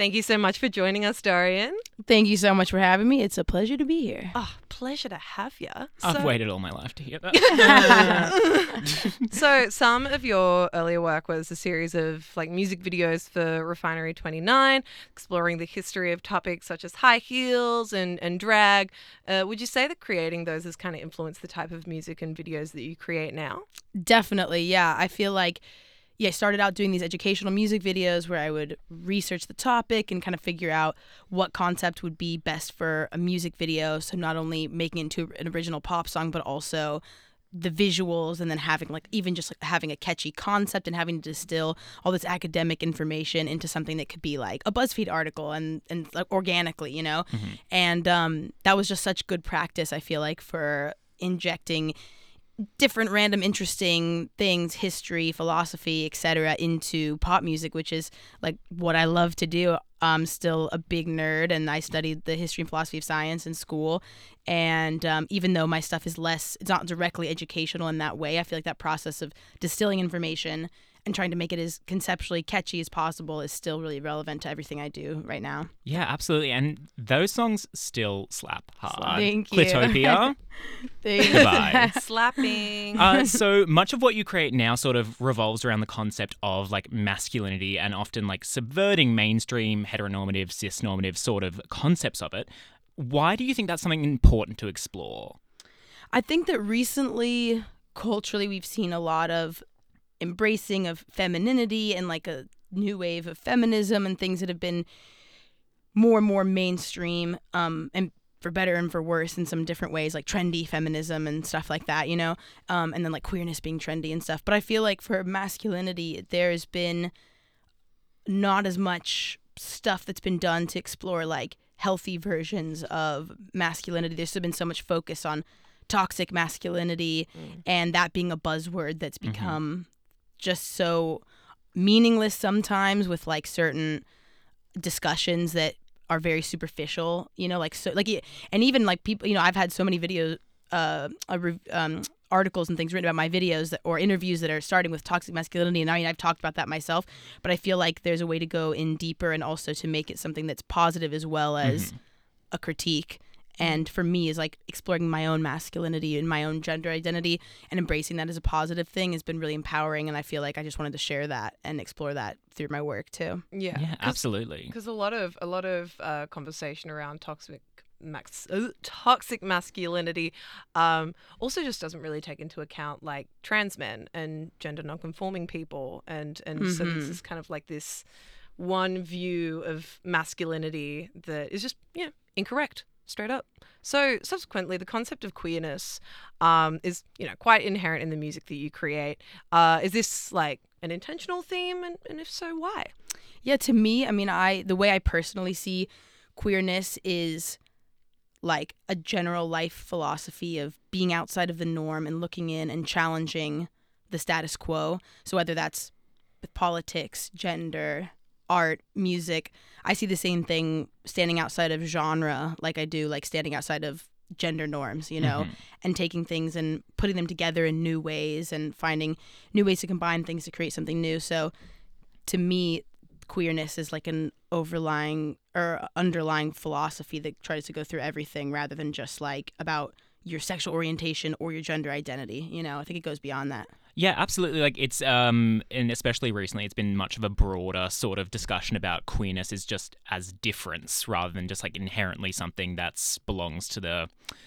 Thank you so much for joining us, Dorian. Thank you so much for having me. It's a pleasure to be here. Oh, pleasure to have you. I've waited all my life to hear that. So some of your earlier work was a series of like music videos for Refinery 29, exploring the history of topics such as high heels and drag. Would you say that creating those has kind of influenced the type of music and videos that you create now? Definitely, yeah. I feel like, I started out doing these educational music videos where I would research the topic and kind of figure out what concept would be best for a music video. So not only making it into an original pop song, but also the visuals, and then having having a catchy concept and having to distill all this academic information into something that could be like a BuzzFeed article and like organically, Mm-hmm. And that was just such good practice, I feel like, for injecting different random interesting things, history, philosophy, etc., into pop music, which is like what I love to do. I'm still a big nerd, and I studied the history and philosophy of science in school. And even though my stuff is it's not directly educational in that way, I feel like that process of distilling information and trying to make it as conceptually catchy as possible is still really relevant to everything I do right now. Yeah, absolutely. And those songs still slap hard. Thank you. Clitopia. Thank Goodbye. Slapping. So much of what you create now sort of revolves around the concept of like masculinity and often like subverting mainstream heteronormative, cisnormative sort of concepts of it. Why do you think that's something important to explore? I think that recently, culturally, we've seen a lot of embracing of femininity and like a new wave of feminism and things that have been more and more mainstream, and for better and for worse in some different ways, like trendy feminism and stuff like that, and then like queerness being trendy and stuff. But I feel like for masculinity, there's been not as much stuff that's been done to explore like healthy versions of masculinity. There's been so much focus on toxic masculinity and that being a buzzword that's become just so meaningless sometimes with like certain discussions that are very superficial, and even like people, I've had so many videos, articles and things written about my videos or interviews that are starting with toxic masculinity, and I've talked about that myself, but I feel like there's a way to go in deeper and also to make it something that's positive as well as a critique. And for me, is like exploring my own masculinity and my own gender identity and embracing that as a positive thing has been really empowering. And I feel like I just wanted to share that and explore that through my work too. Yeah, absolutely. Because a lot of conversation around toxic masculinity also just doesn't really take into account like trans men and gender nonconforming people, and so this is kind of like this one view of masculinity that is just incorrect. Straight up. So subsequently, the concept of queerness is, quite inherent in the music that you create. Is this like an intentional theme, and if so, why? Yeah, to me, I mean, the way I personally see queerness is like a general life philosophy of being outside of the norm and looking in and challenging the status quo. So whether that's with politics, gender, art, music, I see the same thing standing outside of genre like I do, like standing outside of gender norms, and taking things and putting them together in new ways and finding new ways to combine things to create something new. So to me, queerness is like an overlying or underlying philosophy that tries to go through everything rather than just like about your sexual orientation or your gender identity. I think it goes beyond that. Yeah, absolutely. Like it's, and especially recently, it's been much of a broader sort of discussion about queerness is just as difference rather than just like inherently something that belongs to the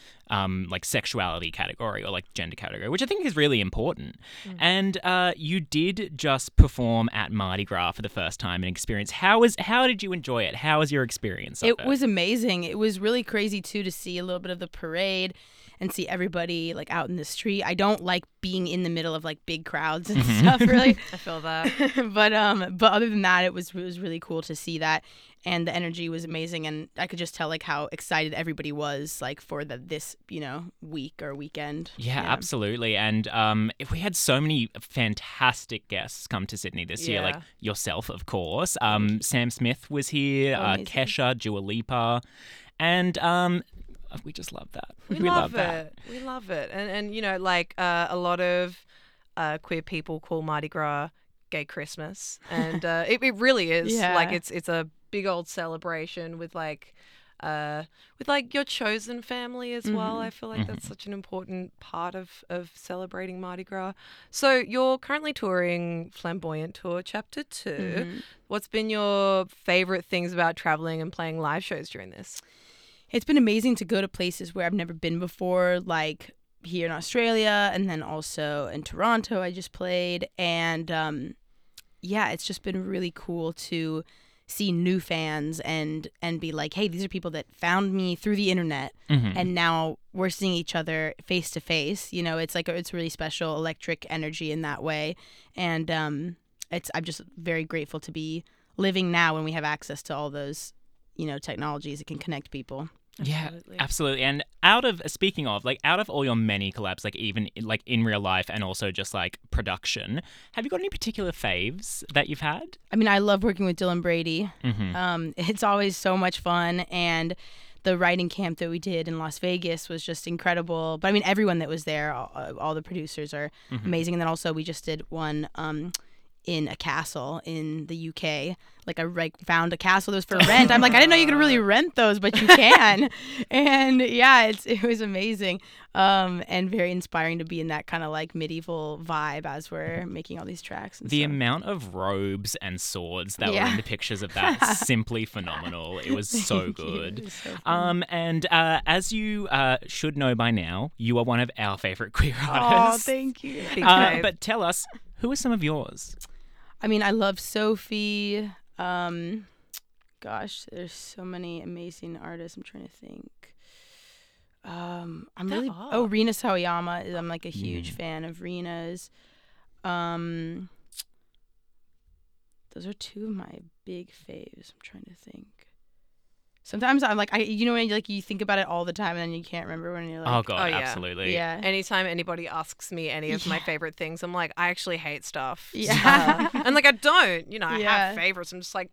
like sexuality category or like gender category, which I think is really important. And you did just perform at Mardi Gras for the first time and experience. How did you enjoy it? How was your experience of it? It was amazing. It was really crazy too to see a little bit of the parade and see everybody like out in the street. I don't like being in the middle of like big crowds and stuff, really. I feel that. but other than that, it was really cool to see that, and the energy was amazing, and I could just tell like how excited everybody was like for this week or weekend. Yeah, absolutely. And if we had so many fantastic guests come to Sydney this year, like yourself, of course. Sam Smith was here, Kesha, Dua Lipa, and we just love that. We love it. We love it. And a lot of queer people call Mardi Gras gay Christmas, and it really is. Yeah. Like it's a big old celebration with your chosen family as well. I feel like that's such an important part of celebrating Mardi Gras. So you're currently touring Flamboyant Tour Chapter 2. What's been your favorite things about traveling and playing live shows during this? It's been amazing to go to places where I've never been before, like here in Australia, and then also in Toronto I just played. And it's just been really cool to see new fans and be like, hey, these are people that found me through the internet, and now we're seeing each other face to face. You know, it's like it's really special electric energy in that way. And I'm just very grateful to be living now when we have access to all those, you know, technologies that can connect people. Absolutely. Yeah, absolutely. And speaking of all your many collabs, like even like in real life and also just like production, have you got any particular faves that you've had? I mean, I love working with Dylan Brady. It's always so much fun, and the writing camp that we did in Las Vegas was just incredible. But I mean, everyone that was there, all the producers are amazing. And then also we just did one in a castle in the UK. Like I found a castle that was for rent. I'm like, I didn't know you could really rent those, but you can. And yeah, it was amazing, and very inspiring to be in that kind of like medieval vibe as we're making all these tracks. And the amount of robes and swords that were in the pictures of that, simply phenomenal. It was so good. Was so and as you should know by now, you are one of our favorite queer Oh, artists. thank you. But tell us, who are some of yours? I mean, I love Sophie. Gosh, there's so many amazing artists. I'm trying to think. Rina Sawayama. I'm like a huge fan of Rina's. Those are two of my big faves. I'm trying to think. Sometimes I'm like, when you think about it all the time and then you can't remember when you're like, oh god, absolutely. Yeah. Anytime anybody asks me any of my favorite things, I'm like, I actually hate stuff. Yeah. And like I don't, I have favorites. I'm just like,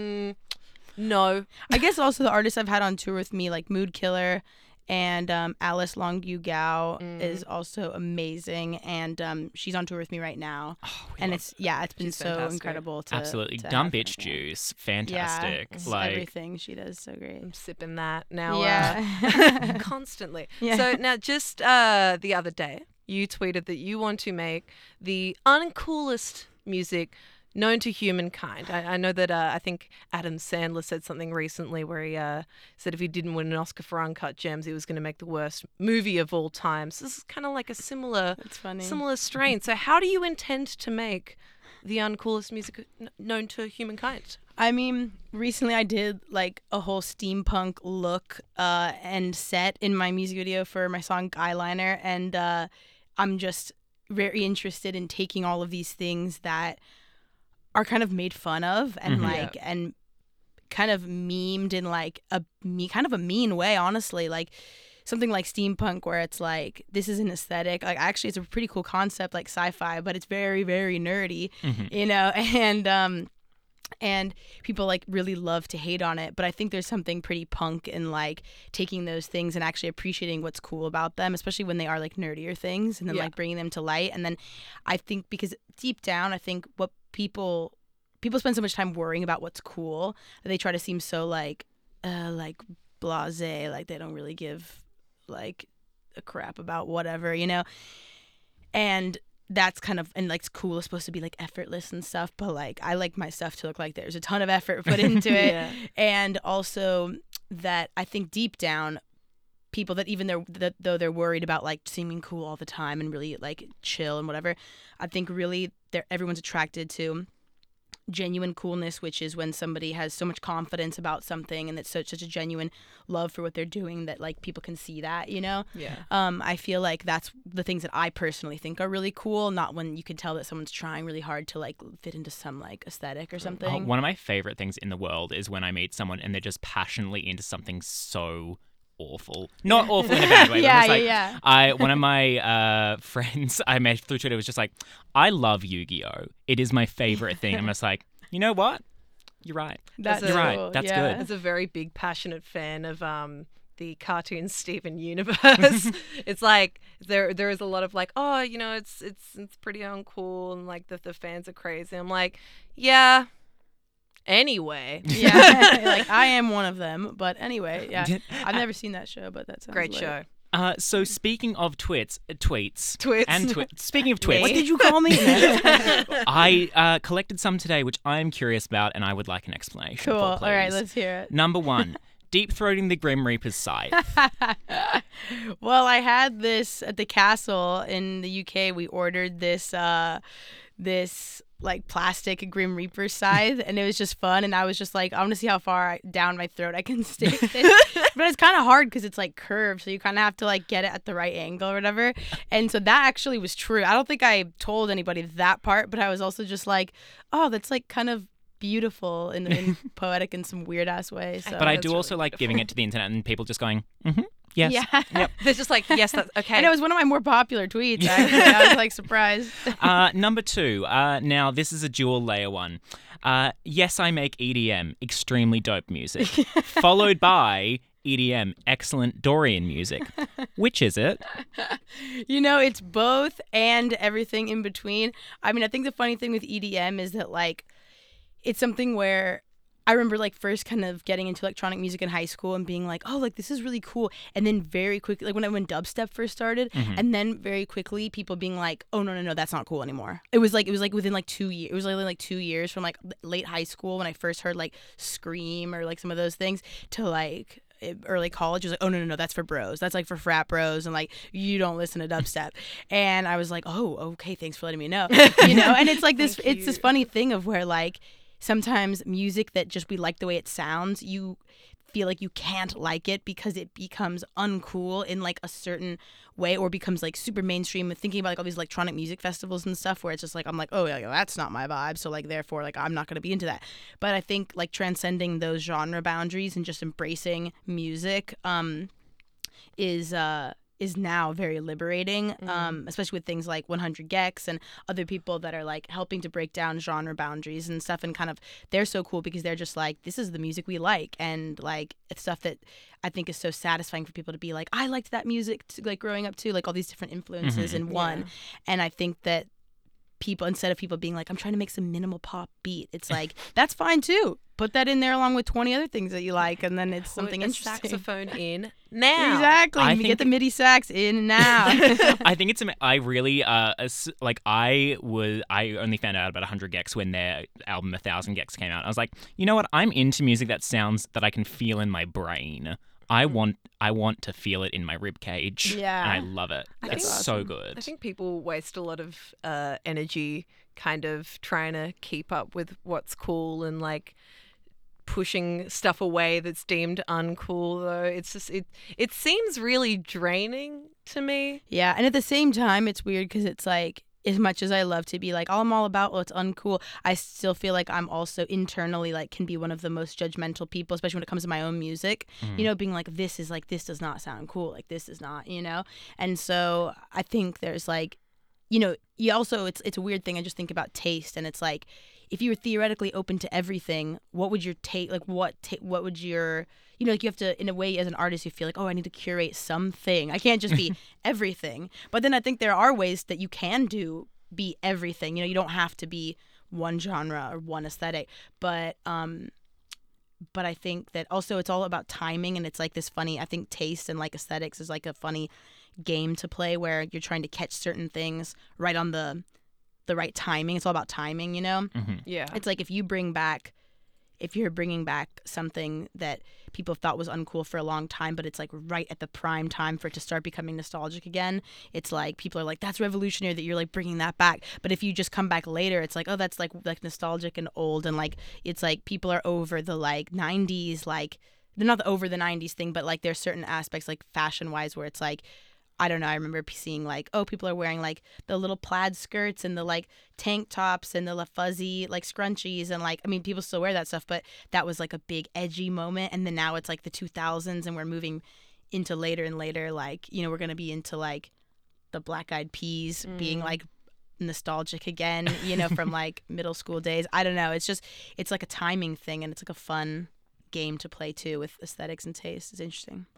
no. I guess also the artists I've had on tour with me, like Mood Killer and Alice Longyu Gao is also amazing, and she's on tour with me right now. And it's been so fantastic. Incredible to absolutely to Dumb have her. Bitch Juice, fantastic. Yeah, like everything she does so great. I'm sipping that now. Yeah. Constantly. Yeah. So now, just the other day, you tweeted that you want to make the uncoolest music known to humankind. I know that I think Adam Sandler said something recently where he said if he didn't win an Oscar for Uncut Gems, he was going to make the worst movie of all time. So this is kind of like a similar strain. So how do you intend to make the uncoolest music known to humankind? I mean, recently I did like a whole steampunk look and set in my music video for my song Eyeliner, and I'm just very interested in taking all of these things that are kind of made fun of and and kind of memed in like a mean way, honestly. Like something like steampunk where it's like, this is an aesthetic. Like actually it's a pretty cool concept, like sci-fi, but it's very, very nerdy, you know, and people like really love to hate on it. But I think there's something pretty punk in like taking those things and actually appreciating what's cool about them, especially when they are like nerdier things, and then like bringing them to light. And then I think because deep down, I think what people spend so much time worrying about what's cool that they try to seem so like blasé, like they don't really give like a crap about whatever, you know. And that's kind of, and like cool is supposed to be like effortless and stuff, but like I like my stuff to look like there's a ton of effort put into it. And also that I think deep down, people that even though they're worried about like seeming cool all the time and really like chill and whatever, I think really everyone's attracted to genuine coolness, which is when somebody has so much confidence about something and it's such a genuine love for what they're doing that like people can see that, you know. I feel like that's the things that I personally think are really cool, not when you can tell that someone's trying really hard to like fit into some like aesthetic or something. One of my favorite things in the world is when I meet someone and they're just passionately into something so awful. Not awful in a bad way. One of my friends I met through Twitter was just like, I love Yu-Gi-Oh! It is my favorite thing. I'm just like, you know what? You're right. That's You're right. cool. That's good. As a very big, passionate fan of the cartoon Steven universe, it's like there is a lot of like, oh, you know, it's pretty uncool and like the fans are crazy. I'm like, yeah, Anyway. Yeah, like I am one of them. But anyway, yeah, I've never seen that show, but that sounds Great lit. show. So speaking of tweets, Twits. speaking of tweets, What did you call me? I collected some today, which I'm curious about, and I would like an explanation. Cool. For, All please. right, let's hear it. Number 1, deep throating the Grim Reaper's scythe. Well, I had this at the castle in the UK. We ordered this like plastic Grim Reaper scythe, and it was just fun. And I was just like, I want to see how far down my throat I can stick this. But it's kind of hard because it's like curved, so you kind of have to like get it at the right angle or whatever. And so that actually was true. I don't think I told anybody that part, but I was also just like, oh, that's like kind of beautiful and poetic in some weird ass way. So But I that's do really also like giving it to the internet and people just going, yes. yeah. Yep. They're just like, yes, that's okay. And it was one of my more popular tweets, actually. I was like surprised. Number 2, now this is a dual layer one. Yes, I make EDM, extremely dope music, followed by EDM, excellent Dorian music. Which is it? You know, it's both and everything in between. I mean, I think the funny thing with EDM is that, like, it's something where I remember, like, first kind of getting into electronic music in high school and being like, oh, like, this is really cool. And then very quickly, like, when dubstep first started, and then very quickly people being like, oh, no, that's not cool anymore. It was like within, like, 2 years. It was only, like, 2 years from, like, late high school when I first heard, like, Scream or, like, some of those things to, like, early college. It was like, oh, no, that's for bros. That's, like, for frat bros, and, like, you don't listen to dubstep. And I was like, oh, okay, thanks for letting me know. You know? And it's like this, it's this funny thing of where, like, sometimes music that just we like the way it sounds, you feel like you can't like it because it becomes uncool in like a certain way or becomes like super mainstream. And thinking about like all these electronic music festivals and stuff where it's just like, I'm like, oh yeah, that's not my vibe. So like, therefore, like I'm not going to be into that. But I think like transcending those genre boundaries and just embracing music is now very liberating, especially with things like 100 gecs and other people that are like helping to break down genre boundaries and stuff. And kind of, they're so cool because they're just like, this is the music we like. And like, it's stuff that I think is so satisfying for people to be like, I liked that music like growing up too, like all these different influences in one. And I think that people, instead of people being like, I'm trying to make some minimal pop beat, it's like, that's fine too. Put that in there along with 20 other things that you like, and then it's something interesting. Saxophone in now. Exactly. You get the MIDI sax in now. I think it's. I really like. I only found out about 100 gecs when their album 1000 gecs came out. I was like, you know what? I'm into music that sounds that I can feel in my brain. I want to feel it in my rib cage. Yeah. And I love it. It's so good. I think people waste a lot of energy kind of trying to keep up with what's cool and like pushing stuff away that's deemed uncool, though. It's just it seems really draining to me. Yeah, and at the same time it's weird because it's like, as much as I love to be like, oh, I'm all about what's uncool, I still feel like I'm also internally like can be one of the most judgmental people, especially when it comes to my own music, you know, being like, this does not sound cool, like this is not, you know. And so I think there's like, you know, you also, it's a weird thing. I just think about taste, and it's like, if you were theoretically open to everything, what would your take, like what would your, you know, like you have to, in a way as an artist, you feel like, oh, I need to curate something. I can't just be everything. But then I think there are ways that you can be everything. You know, you don't have to be one genre or one aesthetic. But I think that also it's all about timing, and it's like this funny, I think taste and like aesthetics is like a funny game to play where you're trying to catch certain things right on the right timing. It's all about timing, you know? Yeah. It's like if you're bringing back something that people thought was uncool for a long time, but it's like right at the prime time for it to start becoming nostalgic again, it's like people are like, that's revolutionary that you're like bringing that back. But if you just come back later, it's like, oh, that's like nostalgic and old, and like it's like people are over the like 90s, like they're not over the 90s thing, but like there's certain aspects like fashion wise where it's like, I don't know, I remember seeing like, oh, people are wearing like the little plaid skirts and the like tank tops and the fuzzy like scrunchies, and like, I mean, people still wear that stuff, but that was like a big edgy moment. And then now it's like the 2000s and we're moving into later and later, like, you know, we're going to be into like the Black Eyed Peas being like nostalgic again, you know, from like middle school days. I don't know. It's just, it's like a timing thing, and it's like a fun game to play too with aesthetics and taste. It's interesting.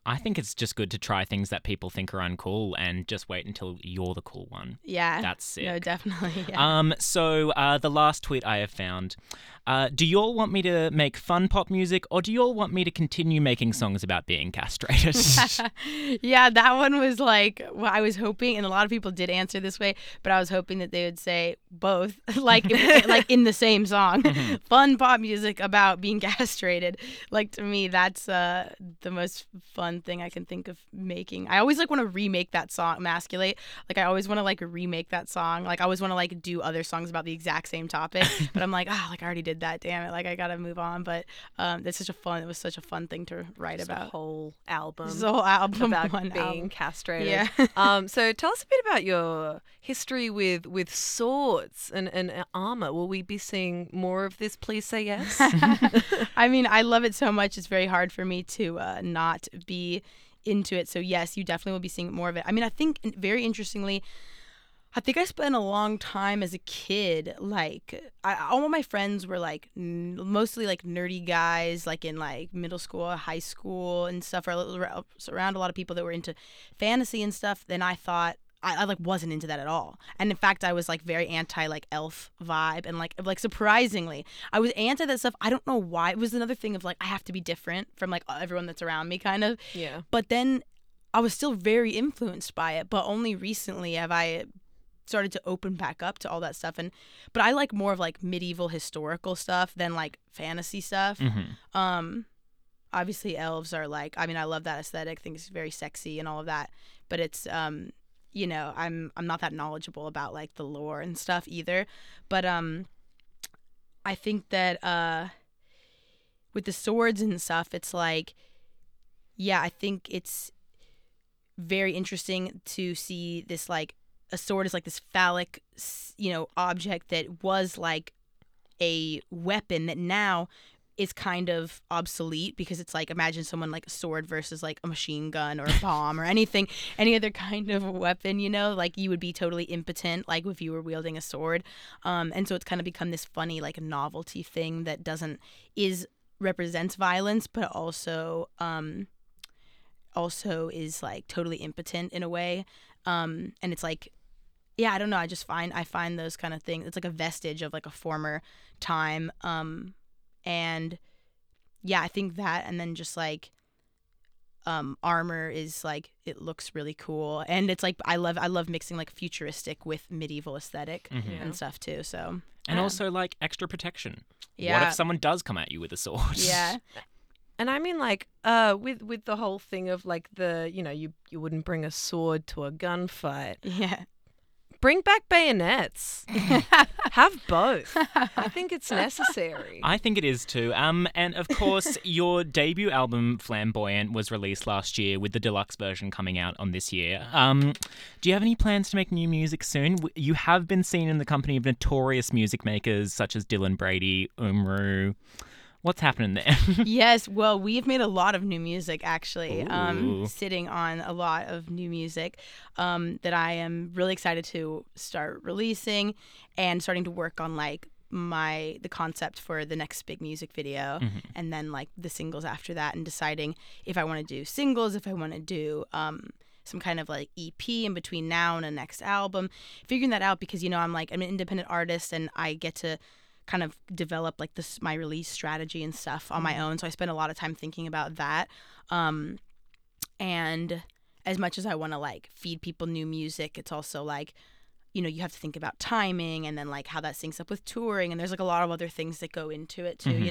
I think it's just good to try things that people think are uncool and just wait until you're the cool one. Yeah. That's sick. No, definitely. Yeah. So the last tweet I have found. Do you all want me to make fun pop music, or do you all want me to continue making songs about being castrated? Yeah, that one was like, well, I was hoping, and a lot of people did answer this way, but I was hoping that they would say both, like in the same song. Fun pop music about being castrated. Like, to me, that's the most fun thing I can think of making. I always like want to remake that song, Emasculate. Like, I always want to like remake that song. Like, I always want to like do other songs about the exact same topic, but I'm like, like I already did that, damn it, like I gotta move on. But it was such a fun thing to write about. A whole album. This whole album about being album. Castrated. Yeah. So tell us a bit about your history with swords and armor. Will we be seeing more of this? Please say yes. I mean, I love it so much. It's very hard for me to not be into it. So yes, you definitely will be seeing more of it. I mean, I think very interestingly, I think I spent a long time as a kid, like, all of my friends were, like, mostly, like, nerdy guys, like, in, like, middle school, high school and stuff, or around a lot of people that were into fantasy and stuff. Then I thought, I like, wasn't into that at all. And, in fact, I was, like, very anti, like, elf vibe. And, like surprisingly, I was anti that stuff. I don't know why. It was another thing of, like, I have to be different from, like, everyone that's around me, kind of. Yeah. But then I was still very influenced by it. But only recently have I started to open back up to all that stuff. But I like more of like medieval historical stuff than like fantasy stuff. Obviously elves are like, I mean, I love that aesthetic. I think it's very sexy and all of that, but it's I'm not that knowledgeable about like the lore and stuff either. But I think that with the swords and stuff, it's like, yeah, I think it's very interesting to see this, like, a sword is like this phallic, object that was like a weapon that now is kind of obsolete, because it's like, imagine someone like a sword versus like a machine gun or a bomb or any other kind of weapon, like you would be totally impotent, like if you were wielding a sword. And so it's kind of become this funny, like, novelty thing that represents violence, but also is like totally impotent in a way. And it's like, yeah, I don't know. I find those kind of things. It's like a vestige of like a former time. And yeah, I think that, and then just like, armor is like, it looks really cool. And it's like, I love mixing like futuristic with medieval aesthetic and stuff too. So, and also like extra protection. Yeah. What if someone does come at you with a sword? Yeah. And I mean, like, with the whole thing of like you wouldn't bring a sword to a gunfight. Yeah. Bring back bayonets. Have both. I think it's necessary. I think it is too. And of course, your debut album, Flamboyant, was released last year, with the deluxe version coming out on this year. Do you have any plans to make new music soon? You have been seen in the company of notorious music makers such as Dylan Brady, Umru. What's happening there? Yes, well, we've made a lot of new music, actually. Ooh. Sitting on a lot of new music that I am really excited to start releasing, and starting to work on like the concept for the next big music video, and then like the singles after that, and deciding if I want to do singles, if I want to do some kind of like EP in between now and the next album. Figuring that out, because I'm an independent artist, and I get to kind of develop like my release strategy and stuff on my own. So I spend a lot of time thinking about that. And as much as I want to like feed people new music, it's also like, you have to think about timing, and then like how that syncs up with touring. And there's like a lot of other things that go into it too,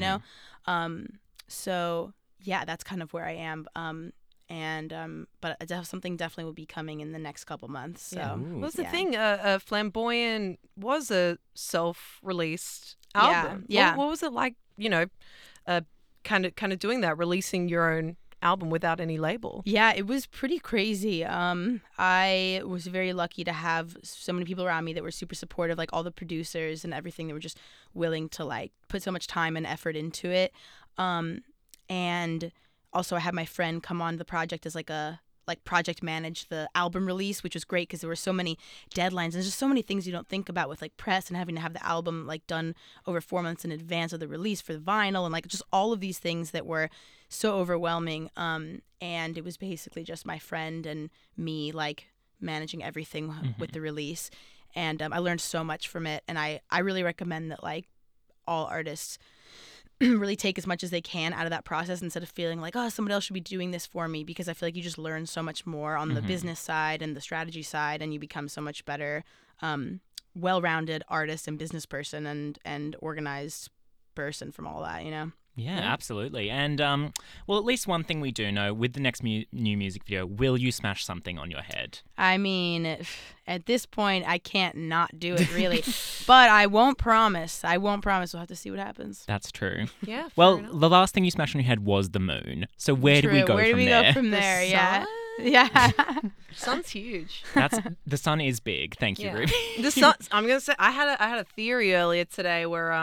So yeah, that's kind of where I am. But something definitely will be coming in the next couple months. So yeah. What's the thing? Flamboyant was a self-released album. Yeah. What was it like? Kind of doing that, releasing your own album without any label. Yeah, it was pretty crazy. I was very lucky to have so many people around me that were super supportive, like all the producers and everything. They were just willing to like put so much time and effort into it. And also, I had my friend come on the project as like like project manage the album release, which was great because there were so many deadlines and just so many things you don't think about with like press and having to have the album like done over 4 months in advance of the release for the vinyl and like just all of these things that were so overwhelming. And it was basically just my friend and me like managing everything with the release. And I learned so much from it. And I really recommend that like all artists really take as much as they can out of that process instead of feeling like, oh, somebody else should be doing this for me, because I feel like you just learn so much more on the business side and the strategy side, and you become so much better, well-rounded artist and business person and organized person from all that, you know? Yeah, absolutely. And, well, at least one thing we do know, with the next new music video, will you smash something on your head? I mean, at this point, I can't not do it, really. But I won't promise. We'll have to see what happens. That's true. Yeah. Well, the last thing you smashed on your head was the moon. So where do we go from there? Go from there? Yeah. Sun? Yeah. Sun's huge. The sun is big. Thank you, Ruby. The sun. I'm gonna say I had a theory earlier today where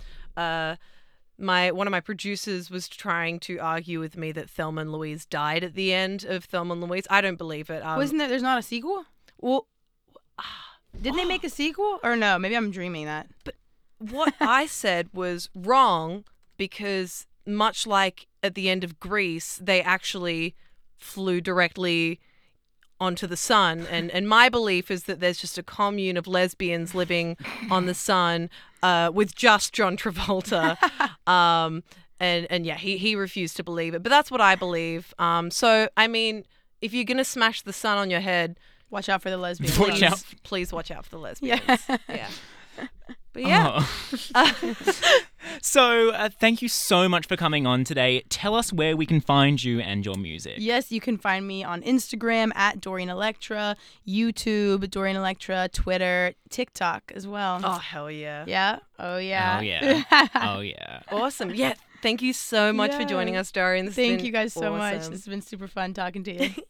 one of my producers was trying to argue with me that Thelma and Louise died at the end of Thelma and Louise. I don't believe it. Wasn't there's not a sequel? Well, didn't they make a sequel? Or no, maybe I'm dreaming that. But what I said was wrong, because much like at the end of Grease, they actually flew directly onto the sun, and my belief is that there's just a commune of lesbians living on the sun with just John Travolta, and yeah, he refused to believe it, but that's what I believe. So I mean, if you're gonna smash the sun on your head, watch out for the lesbians. Please watch out for the lesbians. Yeah. But yeah. So thank you so much for coming on today. Tell us where we can find you and your music. Yes, you can find me on Instagram at Dorian Electra, YouTube, Dorian Electra, Twitter, TikTok as well. Oh, hell yeah. Yeah? Oh, yeah. Oh, yeah. Oh, yeah. Awesome. Yeah. Thank you so much for joining us, Dorian. Thank you guys so much. awesome. This has been super fun talking to you.